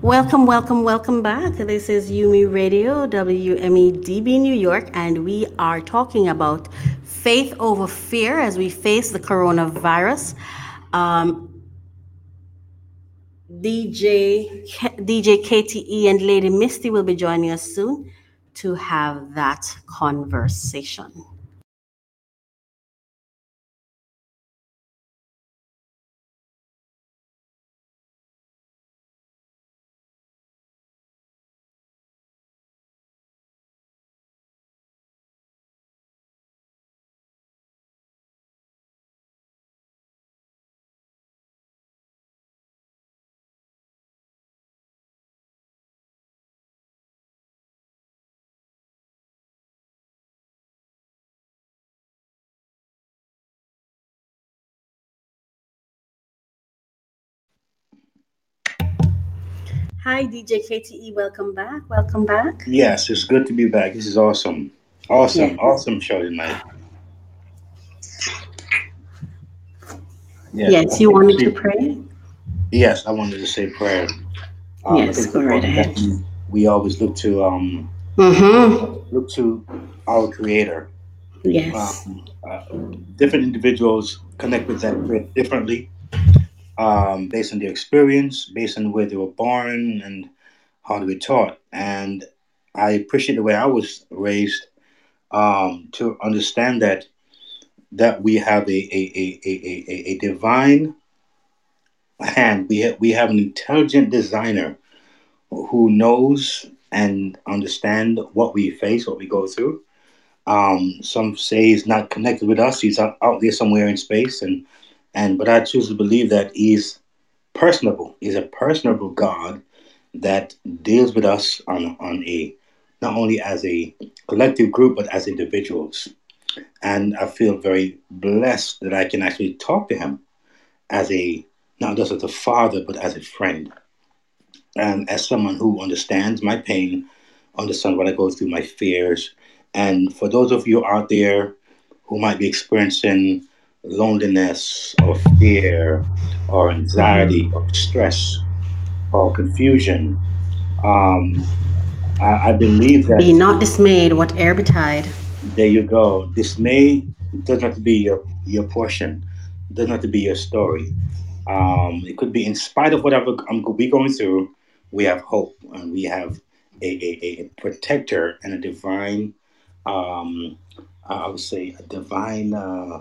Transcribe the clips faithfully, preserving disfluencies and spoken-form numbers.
Welcome, welcome, welcome back. This is Yumi Radio, W M E D B New York, and we are talking about faith over fear as we face the coronavirus. Um, D J D J K T E and Lady Misty will be joining us soon to have that conversation. Hi, D J K T E. Welcome back. Welcome back. Yes, it's good to be back. This is awesome. Yeah. Awesome, awesome show tonight. Yes, Yes, I you think wanted to we- pray? yes, I wanted to say prayer. Um, I Yes, think it's go right important that ahead. we, we always look to um Mm-hmm. look to our Creator. Yes. Um, uh, Different individuals connect with that Creator differently, um, based on their experience, based on where they were born, and how they were taught. And I appreciate the way I was raised, um, to understand that that we have a a, a, a, a, a a divine hand. We have, we have an intelligent designer who knows and understand what we face, what we go through. Um, some say he's not connected with us; he's out, out there somewhere in space, and and but I choose to believe that he's personable. He's a personable God that deals with us on on a not only as a collective group but as individuals. And I feel very blessed that I can actually talk to him as a not just as a father but as a friend and as someone who understands my pain, understands what I go through, my fears. And for those of you out there who might be experiencing loneliness or fear or anxiety or stress or confusion, um, I, I believe Be that not dismayed, whate'er betide. there you go. Dismay doesn't have to be your, your portion, doesn't have to be your story. Um, it could be in spite of whatever I'm we going through, we have hope and we have a, a, a protector and a divine, um, I would say, a divine uh,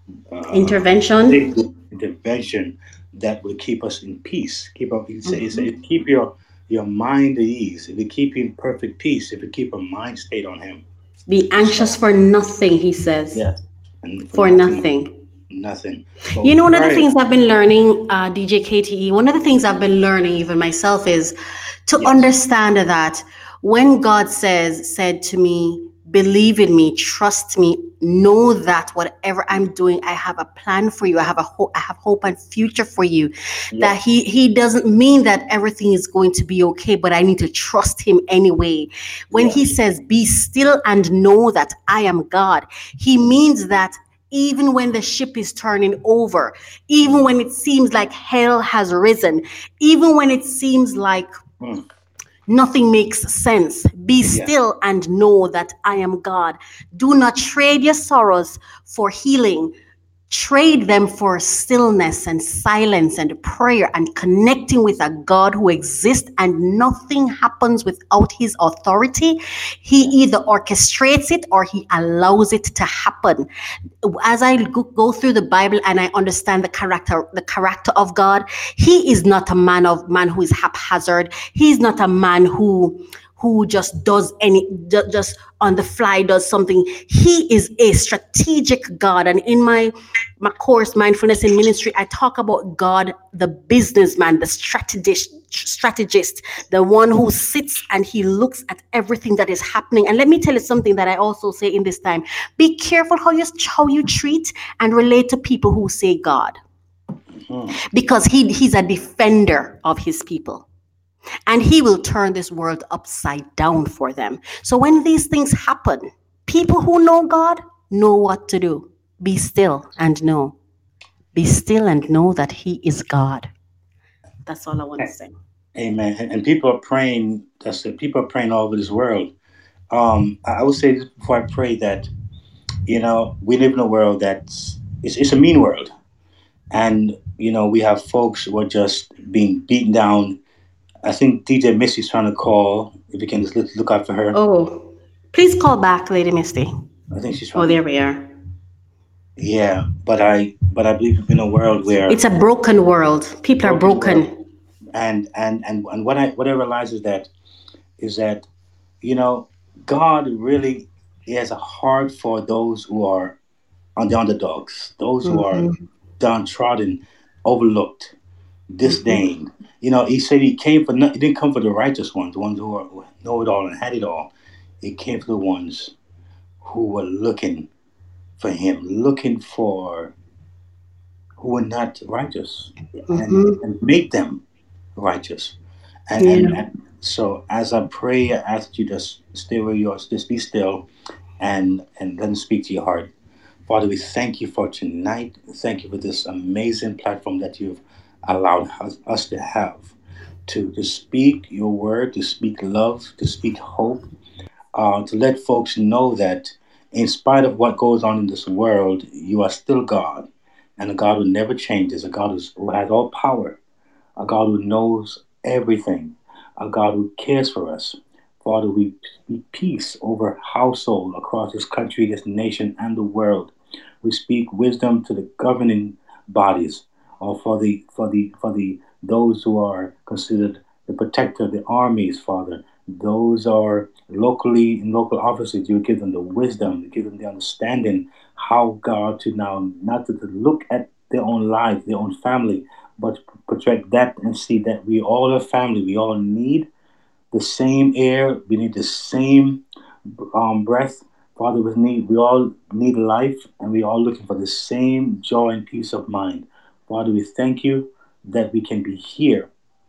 uh, Intervention. intervention that will keep us in peace. Keep up. You say, you say, keep your your mind at ease. If you keep you in perfect peace, if you keep a mind state on Him, Be anxious so for nothing, he says. yes, and for For nothing, nothing. nothing. You But know, one of the pray. things I've been learning, uh, D J K T E, one of the things I've been learning even myself is to Yes. understand that when God says, said to me, believe in me, trust me, know that whatever I'm doing, I have a plan for you. I have a hope, I have hope and future for you. That Yes. he he doesn't mean that everything is going to be okay, but I need to trust him anyway. When he Yes. says, be still and know that I am God, he means that even when the ship is turning over, even when it seems like hell has risen, even when it seems like Mm. nothing makes sense, be Yes. still and know that I am God. Do not trade your sorrows for healing. Trade them for stillness and silence and prayer and connecting with a God who exists, and nothing happens without his authority. He Yes. either orchestrates it or he allows it to happen. As I go, go through the Bible and I understand the character, the character of God, he is not a man of man who is haphazard. He's not a man who who just does any just on the fly does something. He is a strategic God. And in my my course, Mindfulness in Ministry, I talk about God, the businessman, the strategist strategist, the one who sits and he looks at everything that is happening. And let me tell you something that I also say in this time: be careful how you how you treat and relate to people who say God, Mhm. because he he's a defender of his people, and he will turn this world upside down for them. So when these things happen, people who know God know what to do. Be still and know. Be still and know that he is God. That's all I want to say. Amen. And, and people are praying. That's it. People are praying all over this world. Um, I I would say this before I pray that you know we live in a world that's it's, it's a mean world, and you know we have folks who are just being beaten down. I think D J Missy's trying to call. If you can just look, look out for her. Oh, please call back, Lady Misty. I think she's Oh, trying to. there we are. Yeah, but I but I believe in a world where It's a broken world. People are broken world, broken. and and and and what I what I realize is that is that you know God really has a heart for those who are on the underdogs, those who are Mm-hmm. downtrodden, overlooked, Mm-hmm. disdained. You know, he said he came for not, he didn't come for the righteous ones, the ones who, are, who know it all and had it all. He came for the ones who were looking for him, looking for who were not righteous, and Mm-hmm. and make them righteous. And and, Yeah. and so as I pray, I ask you to stay where you are, just be still, and and let him speak to your heart. Father, we thank you for tonight. Thank you for this amazing platform that you've allowed us, us to have to, to speak your word, to speak love, to speak hope, uh, to let folks know that in spite of what goes on in this world, you are still God, and a God who never changes, a God who's, who has all power, a God who knows everything, a God who cares for us. Father, we speak peace over household across this country, this nation, and the world. We speak wisdom to the governing bodies, or for the for the for the those who are considered the protector, the armies, Father. Those are locally in local offices. You give them the wisdom, you give them the understanding how God to now not to, to look at their own life, their own family, but project that and see that we all are family. We all need the same air. We need the same um, breath. Father, we need we all need life, and we all looking for the same joy and peace of mind. Father, we thank you that we can be here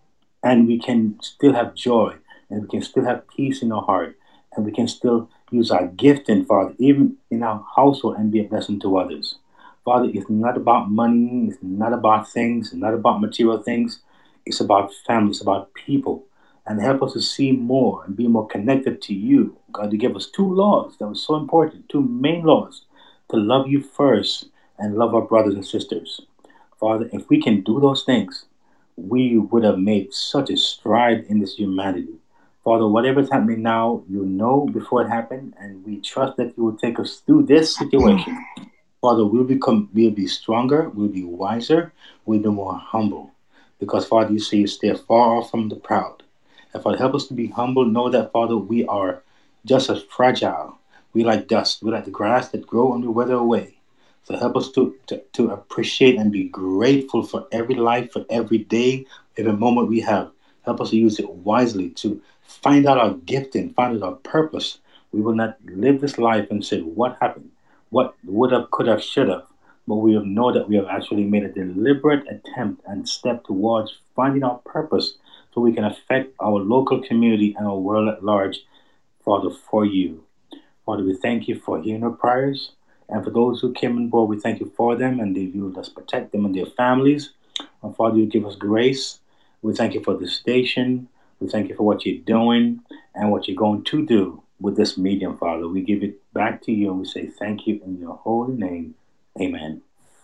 and we can still have joy and we can still have peace in our heart and we can still use our gifting, Father, even in our household and be a blessing to others. Father, it's not about money, it's not about things, it's not about material things, it's about family, it's about people. And help us to see more and be more connected to you. God, you gave us two laws that were so important, two main laws to love you first and love our brothers and sisters. Father, if we can do those things, we would have made such a stride in this humanity. Father, whatever's happening now, you know before it happened, and we trust that you will take us through this situation. Father, we'll become we'll be stronger, we'll be wiser, we'll be more humble. Because Father, you say you stay far off from the proud. And Father, help us to be humble, know that Father, we are just as fragile. We like dust, we like the grass that grow and we wither away. So help us to, to, to appreciate and be grateful for every life, for every day, every moment we have. Help us to use it wisely to find out our gifting, find out our purpose. We will not live this life and say, what happened? What would have, could have, should have? But we have know that we have actually made a deliberate attempt and step towards finding our purpose so we can affect our local community and our world at large, Father, for you. Father, we thank you for hearing our prayers. And for those who came on board, we thank you for them and that you will just protect them and their families. And Father, you give us grace. We thank you for the station. We thank you for what you're doing and what you're going to do with this medium, Father. We give it back to you and we say thank you in your holy name. Amen.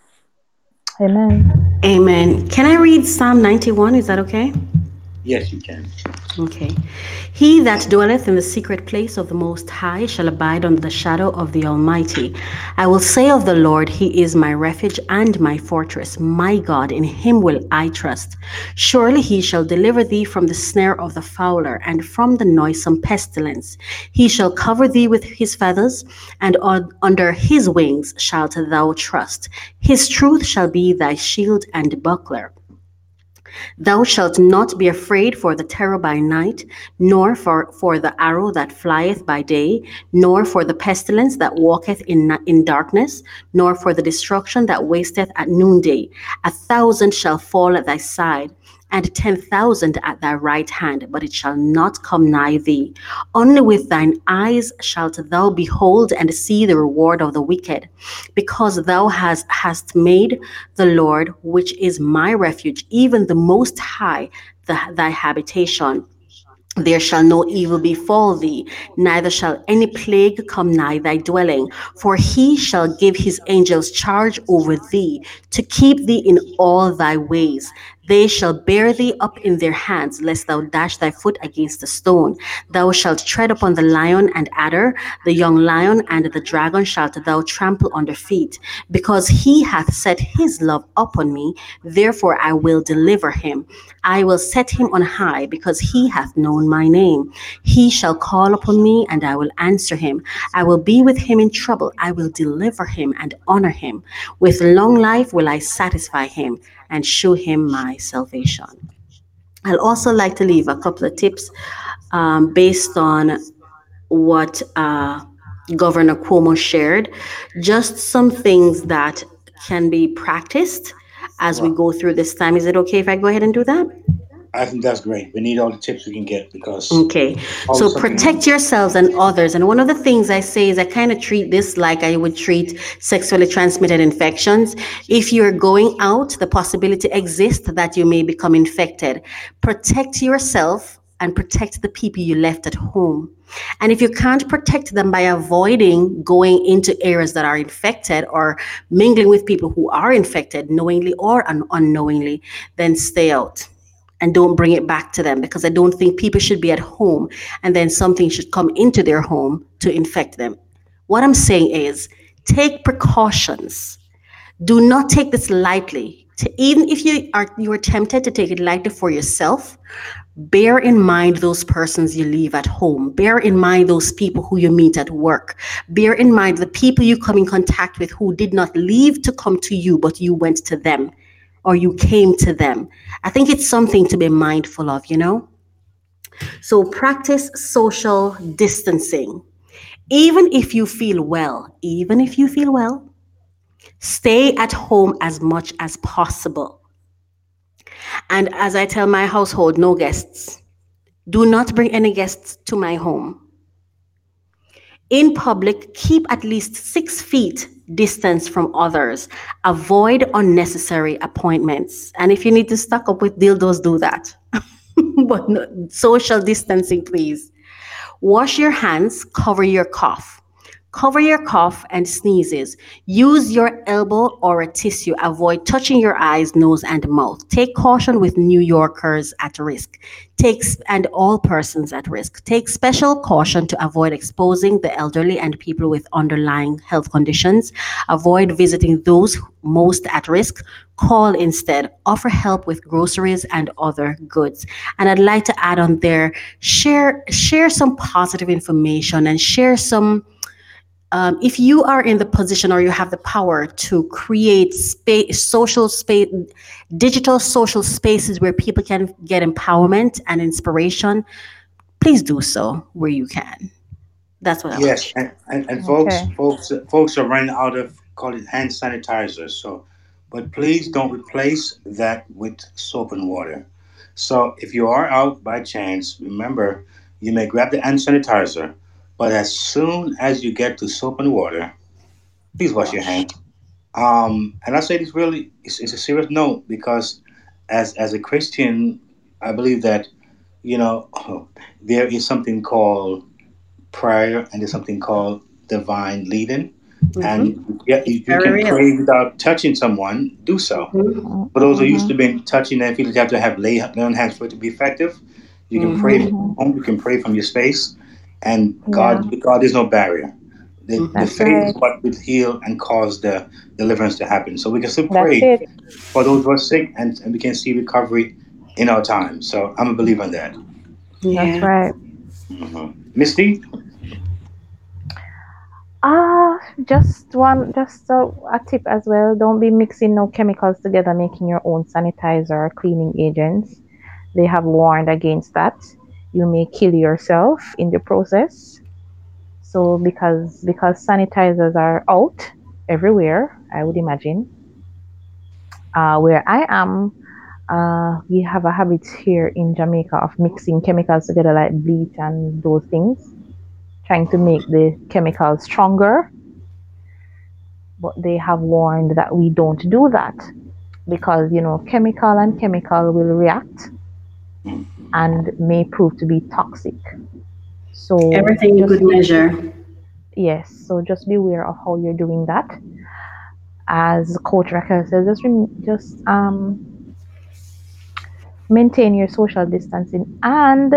Amen. Amen. Can I read Psalm ninety-one? Is that okay? Yes, you can. Okay. He that dwelleth in the secret place of the Most High shall abide under the shadow of the Almighty. I will say of the Lord, He is my refuge and my fortress, my God, in Him will I trust. Surely He shall deliver thee from the snare of the fowler and from the noisome pestilence. He shall cover thee with His feathers, and on, under His wings shalt thou trust. His truth shall be thy shield and buckler. Thou shalt not be afraid for the terror by night, nor for, for the arrow that flieth by day, nor for the pestilence that walketh in, in darkness, nor for the destruction that wasteth at noonday. A thousand shall fall at thy side, and ten thousand at thy right hand, but it shall not come nigh thee. Only with thine eyes shalt thou behold and see the reward of the wicked, because thou hast, hast made the Lord, which is my refuge, even the Most High, the, thy habitation. There shall no evil befall thee, neither shall any plague come nigh thy dwelling. For he shall give his angels charge over thee, to keep thee in all thy ways. They shall bear thee up in their hands, lest thou dash thy foot against a stone. Thou shalt tread upon the lion and adder, the young lion and the dragon shalt thou trample under feet. Because he hath set his love upon me, therefore I will deliver him. I will set him on high, because he hath known my name. He shall call upon me, and I will answer him. I will be with him in trouble. I will deliver him and honor him. With long life will I satisfy him and show him my salvation. I'll also like to leave a couple of tips um, based on what uh, Governor Cuomo shared. Just some things that can be practiced as we Well, go through this time. Is it okay if I go ahead and do that? I think that's great. We need all the tips we can get because Okay, so always something protect new. yourselves and others. And one of the things I say is I kind of treat this like I would treat sexually transmitted infections. If you're going out, the possibility exists that you may become infected. Protect yourself and protect the people you left at home. And if you can't protect them by avoiding going into areas that are infected or mingling with people who are infected, knowingly or un- unknowingly, then stay out and don't bring it back to them, because I don't think people should be at home and then something should come into their home to infect them. What I'm saying is take precautions. Do not take this lightly. To, even if you are you are tempted to take it lightly for yourself, bear in mind those persons you leave at home. Bear in mind those people who you meet at work. Bear in mind the people you come in contact with who did not leave to come to you, but you went to them or you came to them. I think it's something to be mindful of, you know? So practice social distancing. Even if you feel well, even if you feel well, stay at home as much as possible. And as I tell my household, no guests. Do not bring any guests to my home. In public, keep at least six feet distance from others. Avoid unnecessary appointments. And if you need to stock up with dildos, do that. But no, social distancing, please. Wash your hands, cover your cough. Cover your cough and sneezes. Use your elbow or a tissue. Avoid touching your eyes, nose, and mouth. Take caution with New Yorkers at risk. Take and all persons at risk. Take special caution to avoid exposing the elderly and people with underlying health conditions. Avoid visiting those most at risk. Call instead. Offer help with groceries and other goods. And I'd like to add on there, share share some positive information and share some um, if you are in the position or you have the power to create space, social space, digital social spaces where people can get empowerment and inspiration, please do so where you can. That's what I want to Yes, share. and, and, and folks, Okay. folks, folks are running out of call it hand sanitizer. So, but please don't replace that with soap and water. So, if you are out by chance, remember you may grab the hand sanitizer, but as soon as you get to soap and water, please wash your Wash. hands. Um, and I say this really, it's, it's a serious note because, as as a Christian, I believe that you know there is something called prayer and there's something called divine leading. And Mm-hmm. yeah, It's if you very can real. pray without touching someone, do so. Mm-hmm. For those who used Mm-hmm. to be touching and feel that you have to have lay, lay on hands for it to be effective, you can pray from Mm-hmm. Mm-hmm. home, you can pray from your space, and Yeah, God, God is no barrier. The, the Mm-hmm. that's faith is right. what will heal and cause the deliverance to happen. So we can still That's pray it. for those who are sick, and, and we can see recovery in our time. So I'm a believer in that. That's Yeah. right. hmm Misty, Ah, just one, just a, a tip as well. Don't be mixing no chemicals together, making your own sanitizer or cleaning agents. They have warned against that. You may kill yourself in the process. So because because sanitizers are out everywhere, I would imagine. Uh, where I am, Uh, we have a habit here in Jamaica of mixing chemicals together like bleach and those things, trying to make the chemicals stronger. But they have warned that we don't do that because, you know, chemical and chemical will react and may prove to be toxic. So Everything in good just measure. yes, so just be aware of how you're doing that. As Coach Raquel says, just rem- just um maintain your social distancing. And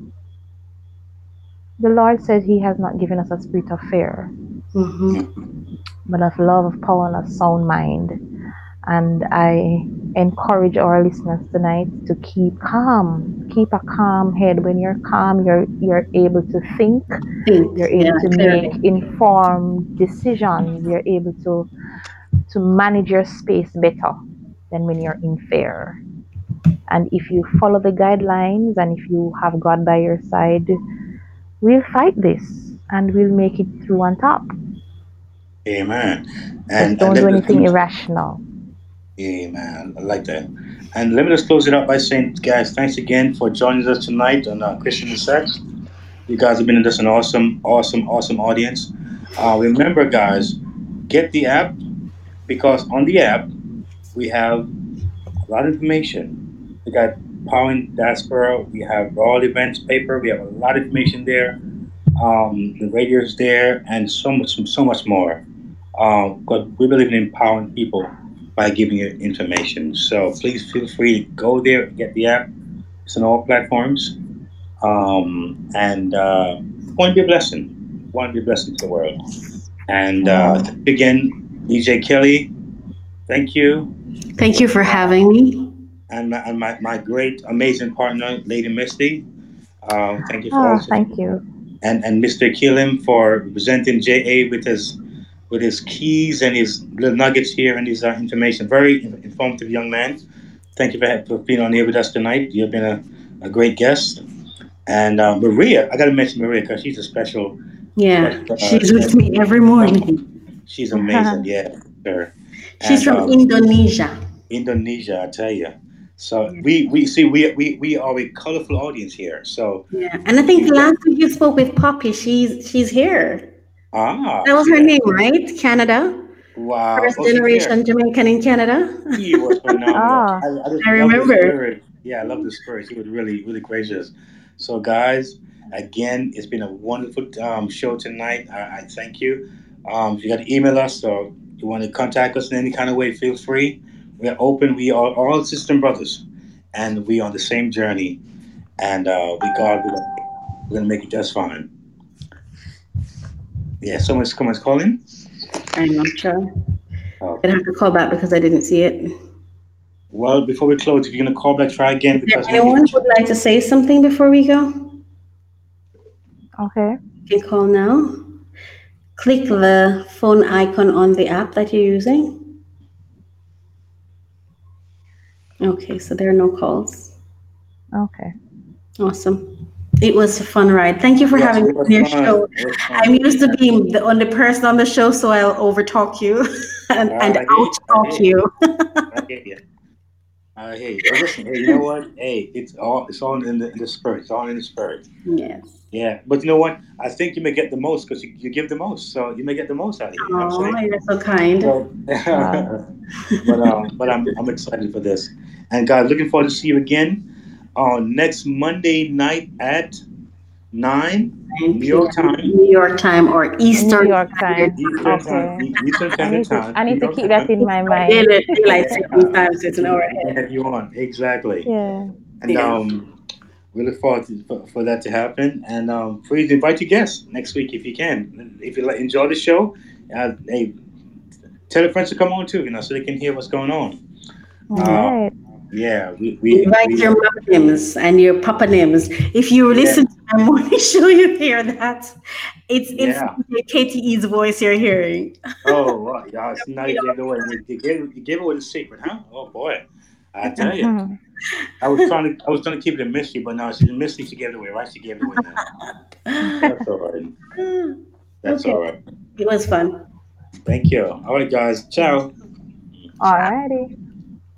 the Lord said He has not given us a spirit of fear, Mm-hmm. but of love, of power, and a sound mind. And I encourage our listeners tonight to keep calm, keep a calm head. When you're calm, you're you're able to think, Think, you're yeah, able to make clearly. informed decisions, you're able to to manage your space better than when you're in fear. And if you follow the guidelines and if you have God by your side, we'll fight this and we'll make it through on top. Amen. Just And and don't do let, let anything me, irrational. Amen. I like that. And let me just close it up by saying, guys, thanks again for joining us tonight on uh, Christian and Sex. You guys have been just an awesome, awesome, awesome audience. Uh, remember, guys, get the app because on the app we have a lot of information. We got Power in Diaspora. We have all events paper. We have a lot of information there. Um, the radio is there, and so much, so much more. Um, because we believe in empowering people by giving you information. So please feel free to go there, get the app. It's on all platforms. Um, and uh, want to be a blessing. Want to be a blessing to the world. And uh, Amen. thank you again, D J Kelly. Thank you. Thank you for Uh, having me. and my, and my, my great, amazing partner, Lady Misty. Um, thank you for Ah, also, thank you. and and Mister Killam for representing J A with his with his keys and his little nuggets here and his uh, information. Very informative young man. Thank you for, for being on here with us tonight. You've been a, a great guest. And uh, Maria, I got to mention Maria because she's a special, Yeah, special. Uh, she's with me every morning. she's amazing. Yeah, sure. She's And from um, Indonesia. Indonesia, I tell you. So Yeah. we we see we we we are a colorful audience here. So Yeah. And I think you the got last time you spoke with Poppy, she's she's here. ah That was see her that. name, right? Canada. Wow. First Oh, she's here. generation Jamaican in Canada. He was phenomenal. Ah, I, I just I love the remember. spirit. Yeah, I love the spirit. He was really, really gracious. So, guys, again, it's been a wonderful um, show tonight. I, I thank you. Um, if you got to email us or you want to contact us in any kind of way, feel free. We are open. We are all sisters and brothers, and we are on the same journey. And uh, we God, we're gonna, we're gonna make it just fine. Yeah. Someone's someone's calling. I'm not sure. I'd Okay. have to call back because I didn't see it. Well, before we close, if you're gonna call back, try again Is there because maybe. anyone who would like to say something before we go? okay. You can call now. Click the phone icon on the app that you're using. Okay, so there are no calls. Okay. Awesome. It was a fun ride. Thank you for Yes, having me it was on your fun. show. It was I'm fun. used to being the only person on the show, so I'll overtalk you and, and I hear you. I out-talk hear you. you. I hear you. I hear you. But listen, hey, you know what? Hey, it's all it's all in the in the spirit. It's all in the spirit. Yes. Yeah. But you know what? I think you may get the most because you, you give the most. So you may get the most out of here. You know what I'm Oh, saying? you're so kind. So, Wow. but um, but I'm I'm excited for this. And guys, looking forward to see you again on next Monday night at nine New 9 York p.m. time, New York time or New Eastern York Standard time. Eastern Time. time, Okay. E- Eastern I Standard need to Time, I New need to York keep that time. in my mind. Daylight, daylight saving Yeah, time, so it's an hour we can ahead. have you on exactly. Yeah. And Yeah. um, we look forward to, for, for that to happen. And um, please invite your guests next week if you can. If you like, enjoy the show, uh, hey, tell your friends to come on too. You know, so they can hear what's going on. All Uh, right. yeah, we we, Invite we your mom names and your papa names. If you yeah listen to my morning show, you hear that. It's it's yeah. K T E's voice you're hearing. Oh, wow, yeah, it's not you gave it away. You, you gave you gave away the secret, huh? Oh boy, I tell you. Mhm. I was trying to I was trying to keep it a mystery, but now she's a mystery. She gave it away, right? She gave it away now. That's all right. That's Okay, all right. it was fun. Thank you. All right, guys. Ciao. All righty.